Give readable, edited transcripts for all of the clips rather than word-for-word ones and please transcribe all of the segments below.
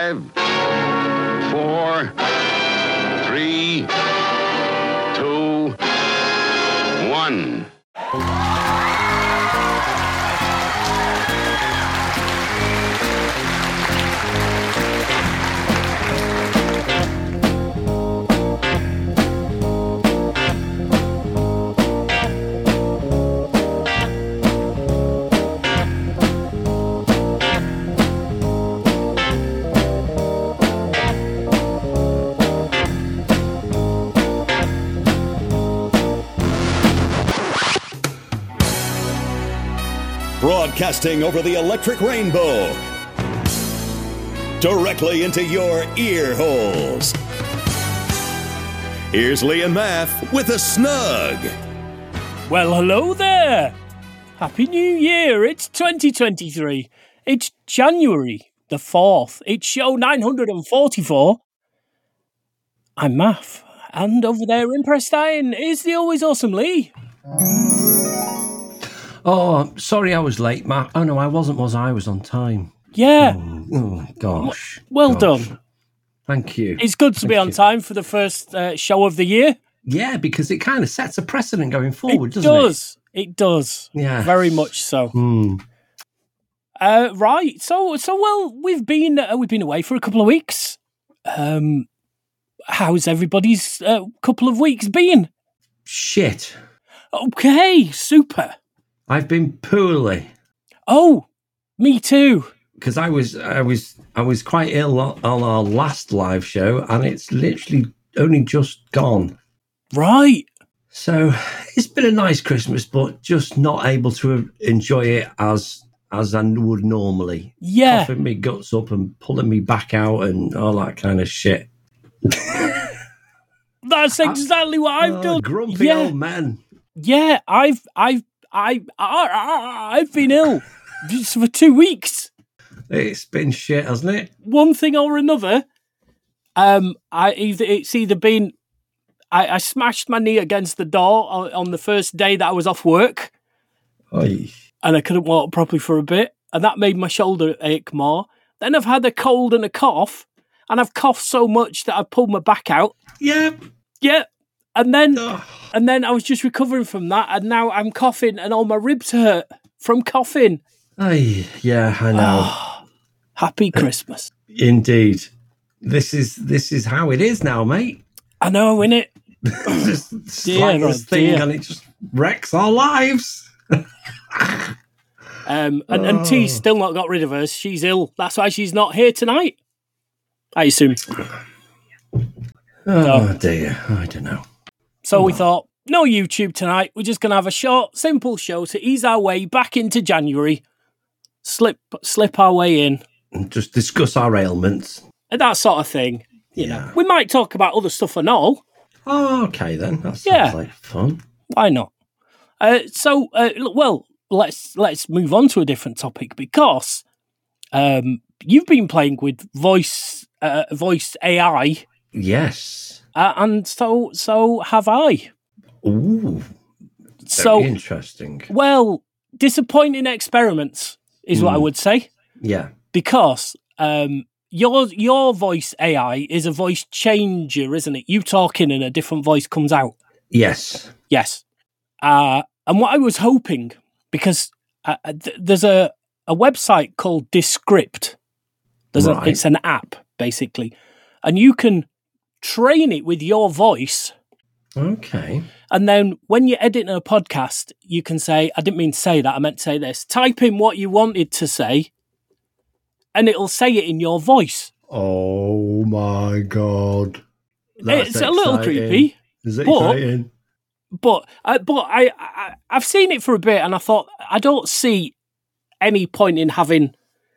5, 4, 3, 2, 1. Broadcasting over the electric rainbow, directly into your ear holes. Here's Lee and Math with a snug. Well, hello there. Happy New Year. It's 2023. It's January the 4th. It's show 944. I'm Math. And over there in Prestine is the always awesome Lee. Oh, sorry I was late, Matt. Oh, no, I wasn't, was I? I was on time. Yeah. Oh, gosh. Well Gosh. done. Thank you. It's good to be on time for the first show of the year. Yeah, because it kind of sets a precedent going forward, doesn't it? It does. Yeah. Very much so. Right. So, well, we've been away for a couple of weeks. How's everybody's couple of weeks been? Shit. Okay, super. I've been poorly. Oh, me too. Because I was quite ill on our last live show, and it's literally only just gone. Right. So it's been a nice Christmas, but just not able to enjoy it as I would normally. Yeah. Coughing me guts up and pulling me back out and all that kind of shit. That's exactly what I've done. Grumpy old man. Yeah, I've been ill just for 2 weeks. It's been shit, hasn't it? One thing or another. It's either been I smashed my knee against the door on the first day that I was off work. Oy. And I couldn't walk properly for a bit, and that made my shoulder ache more. Then I've had a cold and a cough, and I've coughed so much that I've pulled my back out. Yeah. And then I was just recovering from that, and now I'm coughing, and all my ribs hurt from coughing. Yeah, I know. Happy Christmas. Indeed. This is how it is now, mate. I know, innit? Just slightest thing, and it just wrecks our lives. And T's still not got rid of her. She's ill. That's why she's not here tonight, I assume. Oh, dear. I don't know. So we thought, no YouTube tonight. We're just going to have a short, simple show to ease our way back into January. Slip our way in. And just discuss our ailments. And that sort of thing. You Yeah. know. We might talk about other stuff and all. Oh, okay then. That sounds like fun. Why not? Well, let's move on to a different topic, because you've been playing with voice AI. Yes. And so have I. Ooh. So Very interesting. Well, disappointing experiments is what I would say. Yeah. Because your voice AI is a voice changer, isn't it? You talking and a different voice comes out. Yes. Yes. And what I was hoping, because there's a website called Descript. It's an app, basically. And you can train it with your voice. Okay. And then when you're editing a podcast, you can say, I didn't mean to say that, I meant to say this. Type in what you wanted to say, and it'll say it in your voice. Oh, my God. That's it's a little creepy. Is it exciting? But I've seen it for a bit, and I thought, I don't see any point in having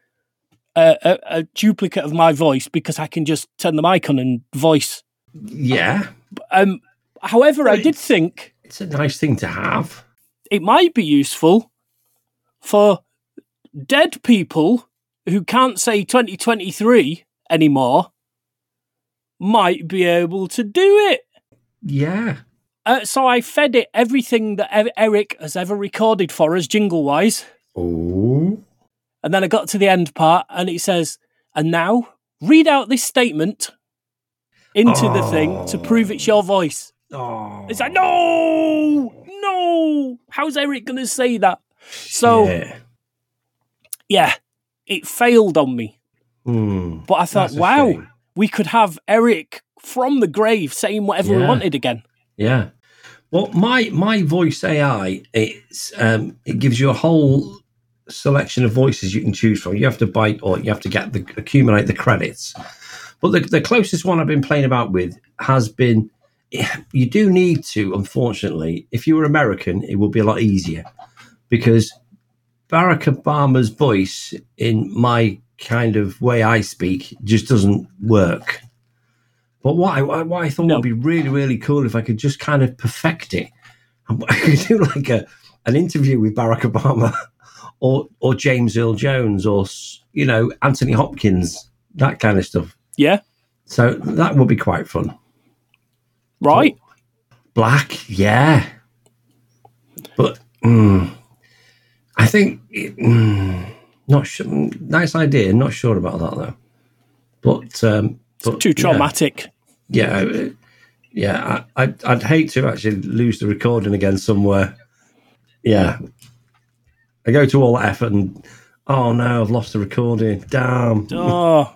a duplicate of my voice, because I can just turn the mic on and voice. Yeah. However, I did think it's a nice thing to have. It might be useful for dead people who can't say 2023 anymore. Might be able to do it. Yeah. So I fed it everything that Eric has ever recorded for us, jingle-wise. Oh. And then I got to the end part, and it says, and now read out this statement into the thing to prove it's your voice. Oh. It's like, no, how's Eric going to say that? So, yeah, it failed on me. But I thought, wow, shame. we could have Eric from the grave saying whatever we wanted again. Yeah. Well, my voice AI, it gives you a whole selection of voices you can choose from. You have to bite, or you have to accumulate the credits. But the closest one I've been playing about with has been, you do need to, unfortunately, if you were American, it would be a lot easier, because Barack Obama's voice in my kind of way I speak just doesn't work. But what I thought would be really, really cool if I could just kind of perfect it. I could do like an interview with Barack Obama or James Earl Jones or, Anthony Hopkins, that kind of stuff. Yeah. So that would be quite fun. Right. Black, yeah. But I think, not sure. Nice idea. Not sure about that, though. But too traumatic. Yeah. I'd hate to actually lose the recording again somewhere. Yeah. I go to all that effort and, oh no, I've lost the recording. Damn. Oh.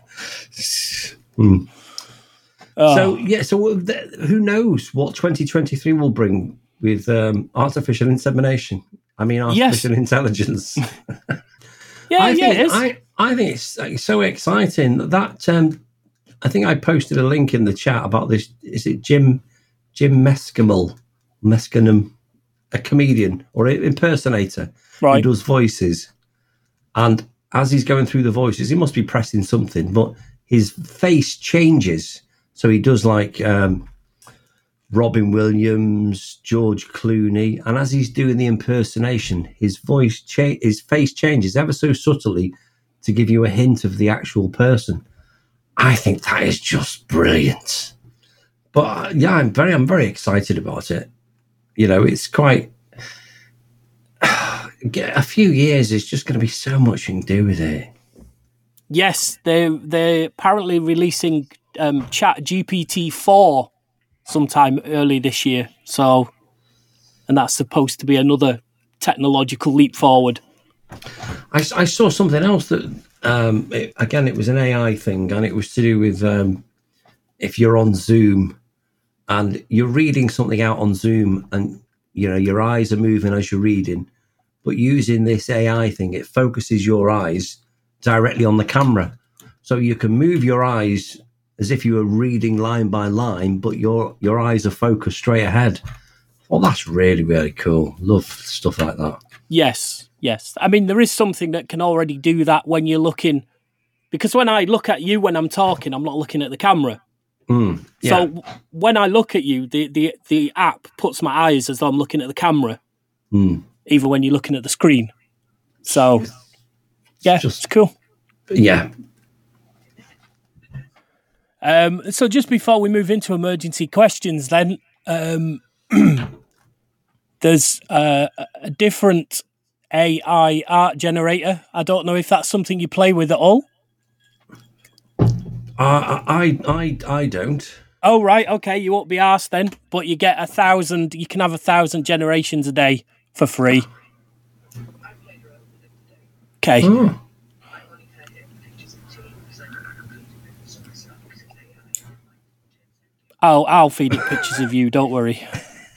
So who knows what 2023 will bring with artificial insemination? I mean, artificial intelligence. It is. I think it's so exciting that I think I posted a link in the chat about this. Is it Jim Mescanum, a comedian or an impersonator who does voices? And as he's going through the voices, he must be pressing something, but his face changes. So he does like Robin Williams, George Clooney, and as he's doing the impersonation, his his face changes ever so subtly to give you a hint of the actual person. I think that is just brilliant. But yeah, I'm very excited about it. It's quite a few years is just going to be so much you can do with it. Yes, they're apparently releasing Chat GPT 4 sometime early this year. So, and that's supposed to be another technological leap forward. I saw something else that, it was an AI thing, and it was to do with if you're on Zoom and you're reading something out on Zoom and, your eyes are moving as you're reading, but using this AI thing, it focuses your eyes directly on the camera. So you can move your eyes as if you were reading line by line, but your eyes are focused straight ahead. Well, that's really, really cool. Love stuff like that. Yes. I mean, there is something that can already do that when you're looking, because when I look at you when I'm talking, I'm not looking at the camera. So when I look at you, the app puts my eyes as though I'm looking at the camera, even when you're looking at the screen. So, yeah, it's cool. Yeah. So just before we move into emergency questions, then there's a different AI art generator. I don't know if that's something you play with at all. I don't. Oh, right. Okay. You won't be asked then, but you get 1,000. You can have 1,000 generations a day for free. Okay. Oh. I'll feed it pictures of you. Don't worry.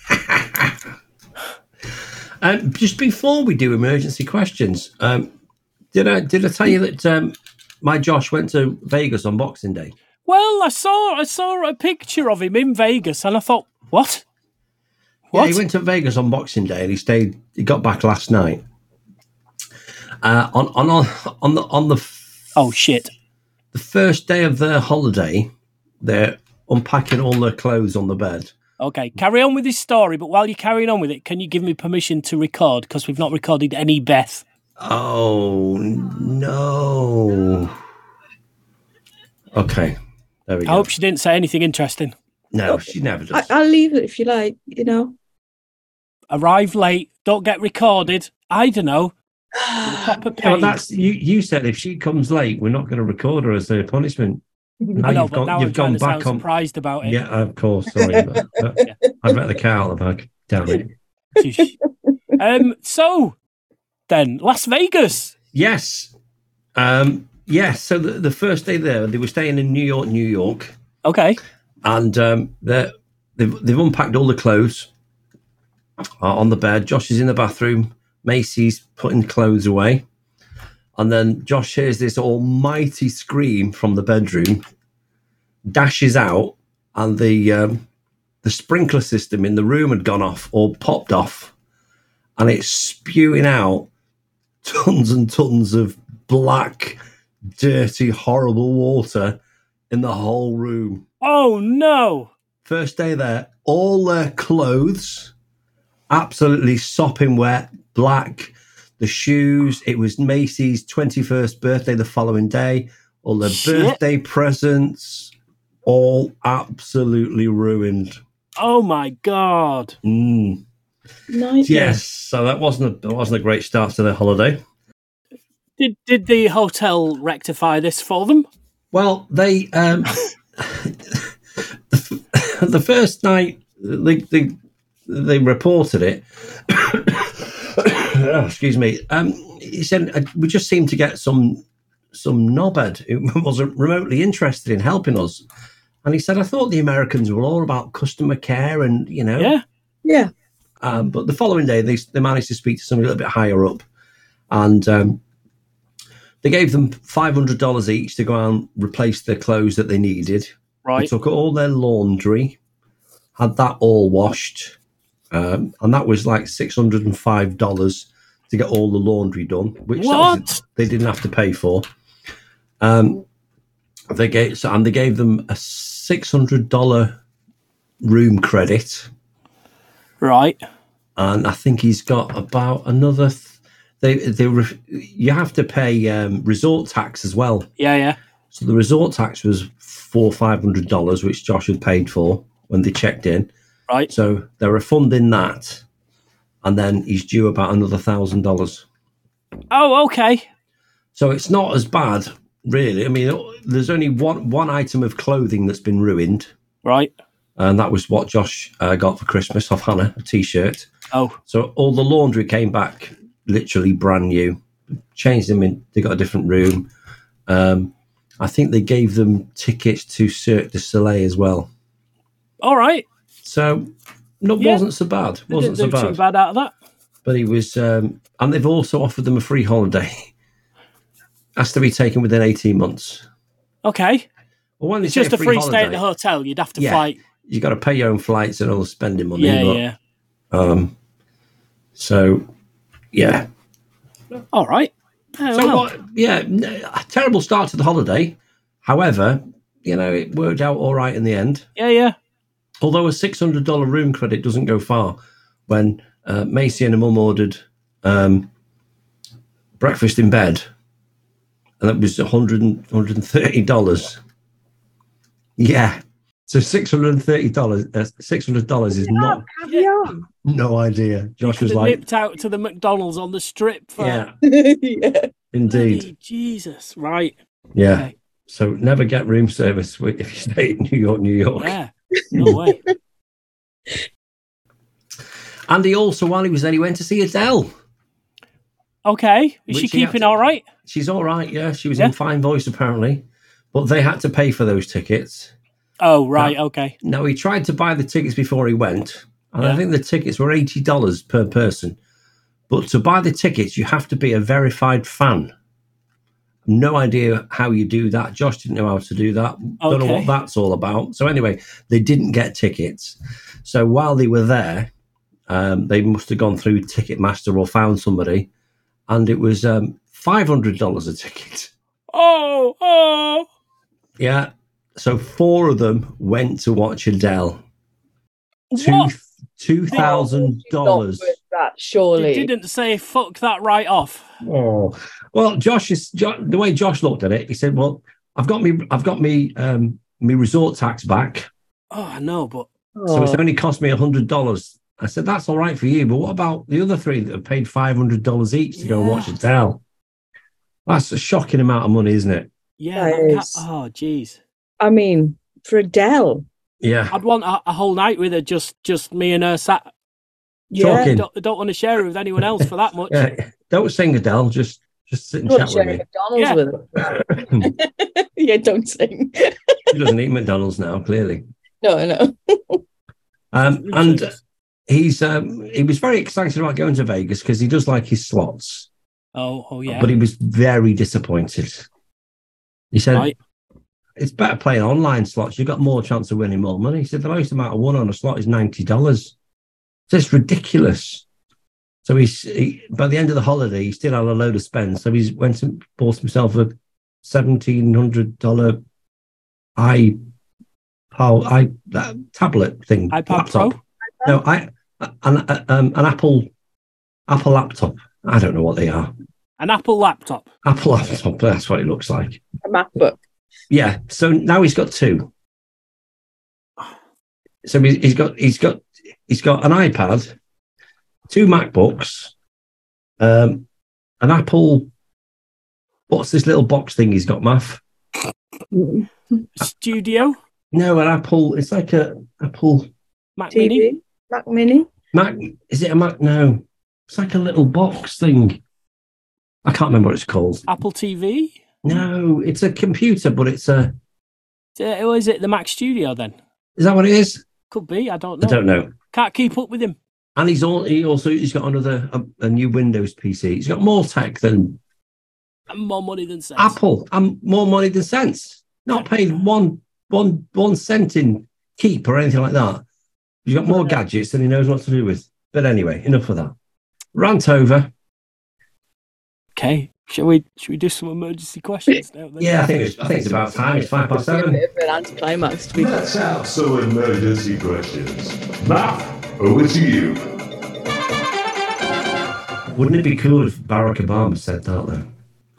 Just before we do emergency questions, did I tell you that my Josh went to Vegas on Boxing Day? Well, I saw a picture of him in Vegas, and I thought, what? Yeah, he went to Vegas on Boxing Day, and he got back last night. On the oh shit, the first day of their holiday, they're unpacking all their clothes on the bed. Okay, carry on with this story, but while you're carrying on with it, can you give me permission to record? Because we've not recorded any Beth. Oh, no. Okay, there we go. I hope she didn't say anything interesting. No, she never does. I'll leave it if you like, Arrive late, don't get recorded. I don't know. Proper Yeah, pain. that's you said if she comes late, we're not going to record her as a punishment. Now I know, you've but now I'm you've trying gone to back sound on. surprised about it. Yeah, of course. Sorry, I'd let the cat out of the bag. Damn it. Shush. So then, Las Vegas. Yes. Yes. So the first day there, they were staying in New York, Okay. and they've unpacked all the clothes on the bed. Josh is in the bathroom. Macy's putting clothes away, and then Josh hears this almighty scream from the bedroom, dashes out, and the sprinkler system in the room had gone off or popped off, and it's spewing out tons and tons of black, dirty, horrible water in the whole room. Oh no! First day there, all their clothes absolutely sopping wet, black. The shoes, it was Macy's 21st birthday the following day. All their birthday presents, all absolutely ruined. Oh my God. Yes, so that wasn't a great start to their holiday. Did the hotel rectify this for them? Well, they the first night they reported it. Oh, excuse me. He said we just seemed to get some knobhead who wasn't remotely interested in helping us, and he said I thought the Americans were all about customer care and Yeah. But the following day they managed to speak to somebody a little bit higher up, and they gave them $500 each to go out and replace the clothes that they needed. Right. They took all their laundry, had that all washed. And that was like $605 to get all the laundry done, which they didn't have to pay for. They gave them a $600 room credit, right? And I think he's got about another. You have to pay resort tax as well. Yeah. So the resort tax was $500, which Josh had paid for when they checked in. Right. So they're refunding that, and then he's due about another $1,000. Oh, okay. So it's not as bad, really. I mean, there's only one item of clothing that's been ruined. Right. And that was what Josh got for Christmas off Hannah, a T-shirt. Oh. So all the laundry came back literally brand new. Changed them in. They got a different room. I think they gave them tickets to Cirque du Soleil as well. All right. So, wasn't so bad. Wasn't so bad. Too bad out of that. But he was, and they've also offered them a free holiday. Has to be taken within 18 months. Okay. Well, when it's just a free stay at the hotel. You'd have to fly. You got to pay your own flights and all the spending money. Yeah. So, yeah. All right. A terrible start to the holiday. However, it worked out all right in the end. Yeah. Although a $600 room credit doesn't go far, when Macy and her mum ordered breakfast in bed, and that was $130. Yeah, so $630. $600 is not. No idea. Josh was like nipped out to the McDonald's on the strip. Yeah, yeah, indeed. Bloody Jesus, right? Yeah. Okay. So never get room service if you stay in New York. Yeah. No way. And he also, while he was there, he went to see Adele. Okay. Is she keeping all right? She's all right, yeah. She was in fine voice, apparently. But they had to pay for those tickets. Oh, right. Okay. Now, he tried to buy the tickets before he went. And I think the tickets were $80 per person. But to buy the tickets, you have to be a verified fan. No idea how you do that. Josh didn't know how to do that. Don't know what that's all about. So anyway, they didn't get tickets. So while they were there, they must have gone through Ticketmaster or found somebody, and it was $500 a ticket. Oh. Yeah. So 4 of them went to watch Adele. What? $2,000. That surely You didn't say fuck that right off. Oh well, the way Josh looked at it, he said, "Well, I've got me resort tax back. Oh, I know, but So it's only cost me $100 I said, that's all right for you, but what about the other three that have paid $500 each to go and watch Adele? That's a shocking amount of money, isn't it? Yeah. That is. Oh, jeez. I mean, for Adele. Yeah. I'd want a whole night with her, just me and her sat. Yeah. Talking. I don't want to share it with anyone else for that much. Don't sing, Adele. Just sit and Not chat with sharing me. McDonald's with her. Yeah, don't sing. He doesn't eat McDonald's now, clearly. No. And he was very excited about going to Vegas because he does like his slots. Oh yeah. But he was very disappointed. He said, Right. It's better playing online slots. You've got more chance of winning more money. He said the most amount of won on a slot is $90. So it's ridiculous. So he by the end of the holiday, he still had a load of spend. So he went and bought himself a $1,700 that tablet thing. iPad laptop. Pro? No, an Apple laptop. I don't know what they are. An Apple laptop. Apple laptop. That's what it looks like. A MacBook. Yeah. So now he's got two. So he's got an iPad, two MacBooks, an Apple. What's this little box thing he's got, Math? Studio. No, an Apple. It's like a Apple Mac TV. Mini. Mac Mini. Mac. Is it a Mac? No, it's like a little box thing. I can't remember what it's called. Apple TV. No, it's a computer, but it's a. Is it the Mac Studio then? Is that what it is? Could be. I don't know. I don't know. Can't keep up with him. And he's got another a new Windows PC. He's got more tech than And more money than sense. Apple, and more money than sense. Not paid one cent in keep or anything like that. He's got more gadgets than he knows what to do with. But anyway, enough of that. Rant over. Okay. Shall we do some emergency questions now? Then? Yeah, I think it's about time. It's 7:05. A bit of an anticlimax to be Let's have some emergency questions. Matt, over to you. Wouldn't it be cool if Barack Obama said that though?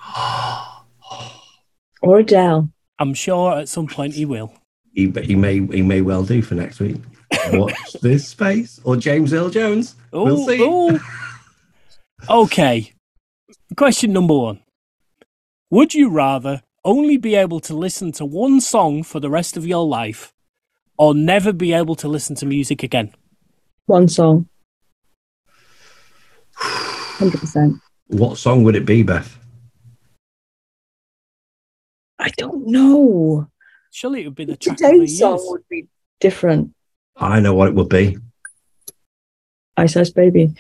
Or Adele. I'm sure at some point he will. He may well do for next week. Watch this space or James Earl Jones. We'll see. Ooh. Okay. Question number 1. Would you rather only be able to listen to one song for the rest of your life or never be able to listen to music again? One song. 100%. What song would it be, Beth? I don't know. Surely it would be the track of the Today's years. song would be different. I know what it would be. Ice Ice Baby.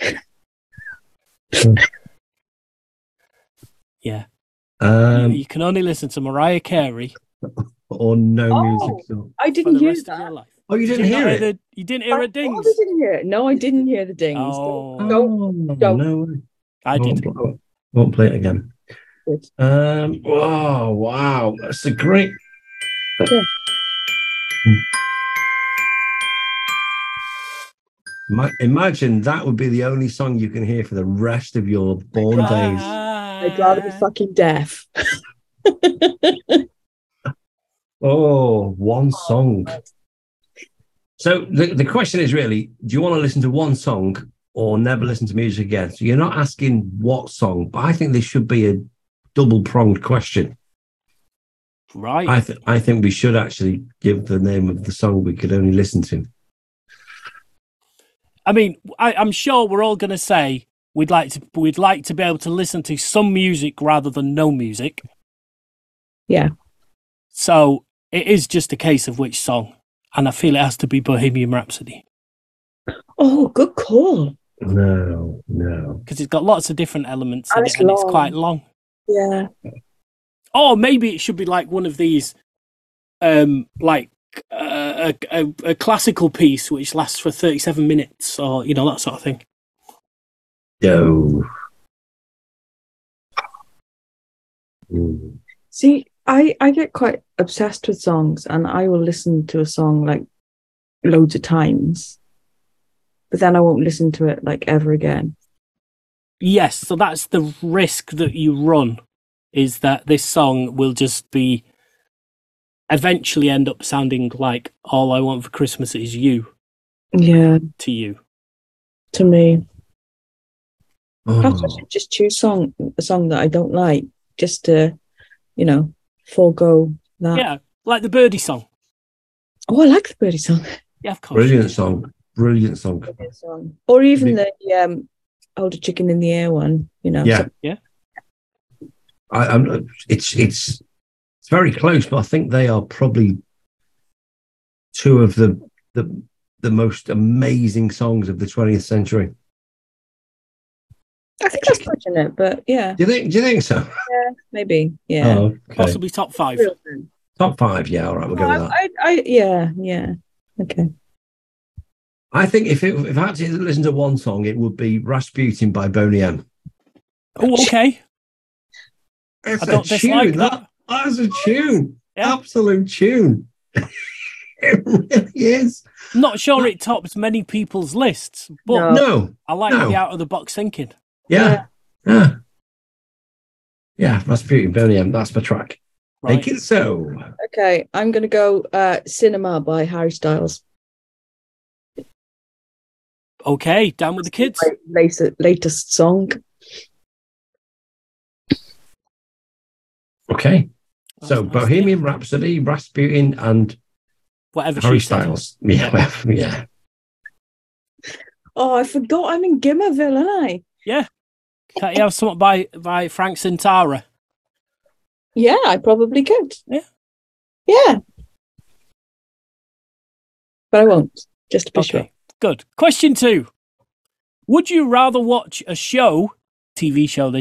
Yeah. Um, You can only listen to Mariah Carey or no Oh. music song. I for didn't the hear rest of your that. life. Oh, you didn't Did hear not it? You didn't hear a dings? I didn't hear it. No, I didn't hear the dings. Oh. Don't. No way. I did. Won't play it again. Good. Oh wow, that's a great. Yeah. Imagine that would be the only song you can hear for the rest of your born days. I'd rather be fucking deaf. Oh, one song. So the question is really, do you want to listen to one song or never listen to music again? So you're not asking what song, but I think this should be a double-pronged question. Right. I think we should actually give the name of the song we could only listen to. I mean, I'm sure we're all going to say we'd like to be able to listen to some music rather than no music. Yeah. So it is just a case of which song, and I feel it has to be Bohemian Rhapsody Oh, good call. No. because it's got lots of different elements in And it, it's and it's long. quite long. Yeah. Or maybe it should be like one of these, like a classical piece which lasts for 37 minutes, or that sort of thing. No. Mm. See, I get quite obsessed with songs, and I will listen to a song like loads of times, but then I won't listen to it like ever again. Yes, so that's the risk that you run, is that this song will just be eventually end up sounding like All I Want for Christmas Is You Yeah. to you. to me. Perhaps I Oh. should just choose a song that I don't like, just to, forego that. Yeah, like the Birdie song. Oh, I like the Birdie song. Yeah, of course. Brilliant song. Brilliant song. Brilliant song. Or even the Hold a Chicken in the Air one. Yeah. Yeah. It's very close, but I think they are probably two of the most amazing songs of the 20th century. I think that's pushing it, but yeah. Do you think so? Yeah, maybe. Yeah. Oh, okay. Possibly top 5. Top 5, yeah, all right, we'll go with that. Yeah. Okay. I think if I had to listen to one song, it would be Rasputin by Boney M. Oh, okay. It's I don't dislike that. That's a tune. Yeah. Absolute tune. It really is. Not sure it tops many people's lists, but No. I like the out of the box thinking. Yeah. Rasputin, Boney M, that's my track. Right. Make it so. Okay, I'm going to go Cinema by Harry Styles. Okay, down with the kids. My latest song. Okay. So Nice, Bohemian Rhapsody, Rasputin, and Whatever Harry she said. Styles. Yeah. Oh, I forgot I'm in Gimmerville, aren't I? Yeah. Can't you have something by Frank Sintara? Yeah, I probably could. Yeah. Yeah. But I won't, just to be sure. Okay, good. Question 2. Would you rather watch a show, TV show